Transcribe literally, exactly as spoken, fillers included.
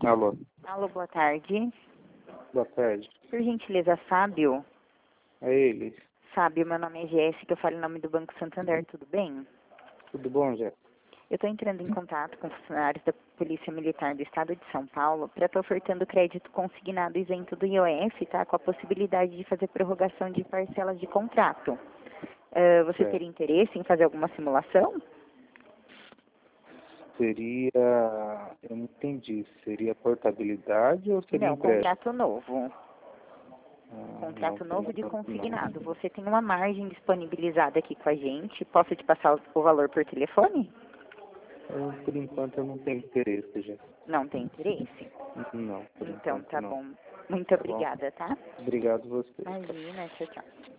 Alô, Alô, boa tarde. boa tarde. Por gentileza, Fábio. É ele. Fábio, meu nome é Jéssica, eu falo em nome do Banco Santander, tudo bem? Tudo bom, Jé? Eu estou entrando em contato com funcionários da Polícia Militar do Estado de São Paulo para estar ofertando crédito consignado isento do I O F, tá? Com a possibilidade de fazer prorrogação de parcelas de contrato. Ah, você Certo. teria interesse em fazer alguma simulação? Seria... Eu não entendi. Seria portabilidade ou seria Não, empréstimo? contrato novo. Ah, não, Contrato por novo de enquanto não. consignado. Você tem uma margem disponibilizada aqui com a gente. Posso te passar o o valor por telefone? Eu, por enquanto eu não tenho interesse, já. Não tem interesse? Não, por Então, enquanto tá não. bom. Muito Tá bom? obrigada, tá? Obrigado a você. Imagina, tchau, tchau.